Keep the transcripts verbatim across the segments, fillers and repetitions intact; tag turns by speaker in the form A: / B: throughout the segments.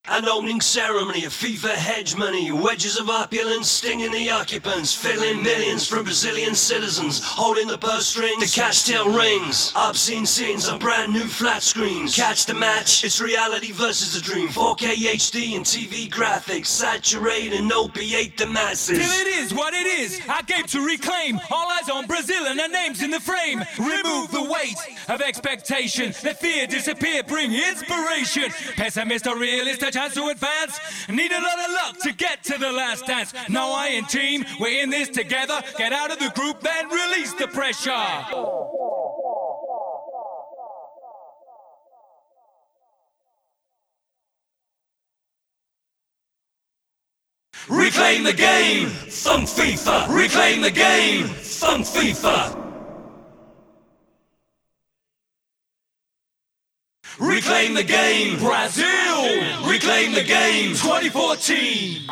A: An opening ceremony of FIFA hedge money, wedges of opulence stinging the occupants, filling millions from Brazilian citizens, holding the purse strings to cash tail rings, obscene scenes on brand new flat screens. Catch the match, it's reality versus the dream. four K H D and T V graphics, saturate and opiate the masses.
B: Till it is what it is, I came to reclaim. All eyes on Brazil and our names in the frame. Remove the weight of expectation, let fear disappear, bring inspiration. Pessimist or realist, a chance to advance. Need a lot of luck to get to the last dance. No, I ain't team, we're in this together. Get out of the group, then release the pressure.
A: Reclaim the game, Funk FIFA. Reclaim the game, Funk FIFA. Reclaim the game, Brazil. Reclaim the game, twenty fourteen.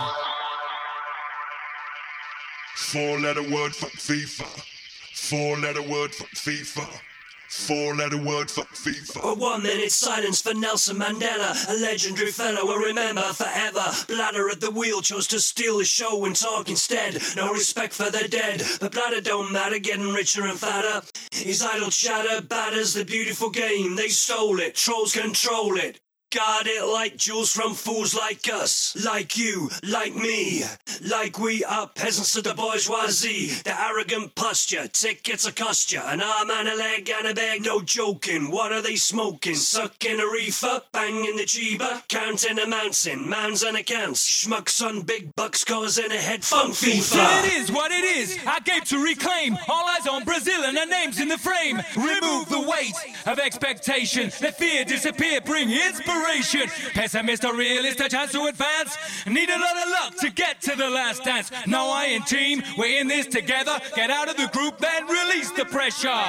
C: Four-letter word, fuck FIFA. Four-letter word, fuck FIFA. Four-letter word, fuck FIFA.
A: A one-minute silence for Nelson Mandela, a legendary fellow we'll remember forever. Bladder at the wheel chose to steal the show and talk instead. No respect for the dead, but Bladder don't matter, getting richer and fatter. His idle chatter batters the beautiful game. They stole it, trolls control it. Guard it like jewels from fools like us, like you, like me, like we are peasants of the bourgeoisie. The arrogant posture, tickets a cost ya, an arm and a leg and a bag, no joking. What are they smoking? Sucking a reefer, banging the cheeba, counting amounts in mounds and accounts. Schmucks on big bucks causing a head funk FIFA.
B: Till it is what it is, I came to reclaim. All eyes on Brazil and our names in the frame. Remove the weight of expectation, let fear disappear, bring inspiration. Pessimist or realist, a chance to advance. Need a lot of luck to get to the last dance. No, I ain't team, we're in this together. Get out of the group, then release the pressure.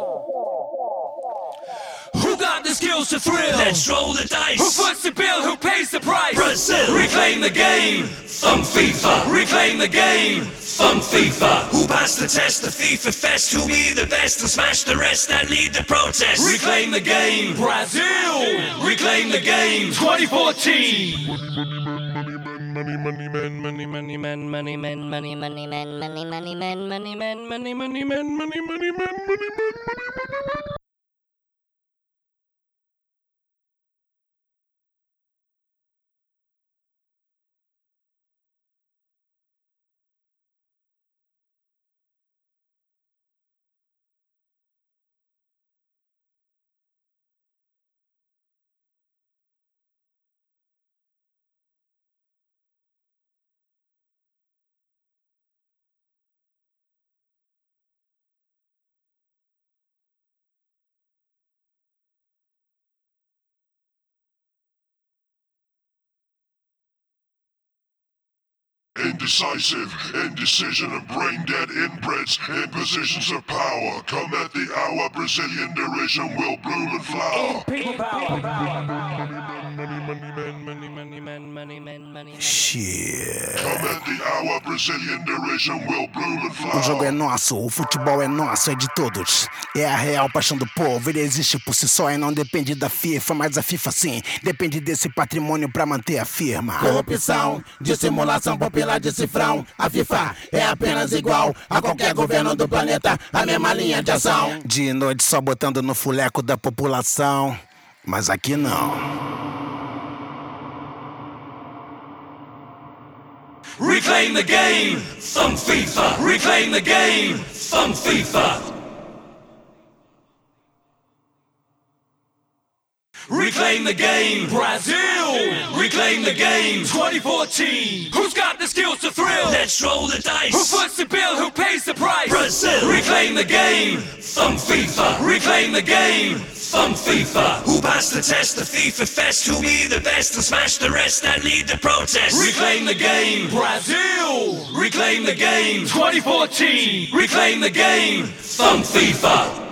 B: Who got the skills to thrill?
A: Let's roll the dice.
B: Who foots the bill? Who pays the price?
A: Brazil. Reclaim the game, Funk FIFA. Reclaim the game, Funk FIFA. Who passed the test, the FIFA fest? Who be the best and smash the rest that lead the protest? Reclaim the game,
B: Brazil.
A: Reclaim the game, twenty fourteen.
C: Money, money, man, money,
D: money, man, money, man, money, money, man, money, money, man, money, man, money, money, man, money, money, man, money, man.
C: Indecisive, indecision of brain-dead inbreds in positions of power. Come at the hour, Brazilian derision will bloom and flower.
E: Shit.
C: Come at the hour, Brazilian derision will bloom and flower.
E: O jogo é nosso, o futebol é nosso, é de todos. É a real paixão do povo, ele existe por si só e não depende da FIFA, mas a FIFA sim, depende desse patrimônio pra manter a firma.
F: Corrupção, dissimulação popular de cifrão. A FIFA é apenas igual a qualquer governo do planeta, a mesma linha de ação.
E: De noite só botando no fuleco da população, mas aqui não.
A: Reclaim the game, Funk FIFA. Reclaim the game, Funk FIFA. Reclaim the game, Brazil. Reclaim the game, twenty fourteen.
B: Who's got the skills to thrill?
A: Let's roll the dice.
B: Who foots the bill? Who pays the price?
A: Brazil. Reclaim the game, Funk FIFA. Reclaim the game, Funk FIFA. Who passed the test, the FIFA fest? Who be the best and smash the rest that lead the protest? Reclaim the game,
B: Brazil.
A: Reclaim the game, twenty fourteen. Reclaim the game, Funk FIFA.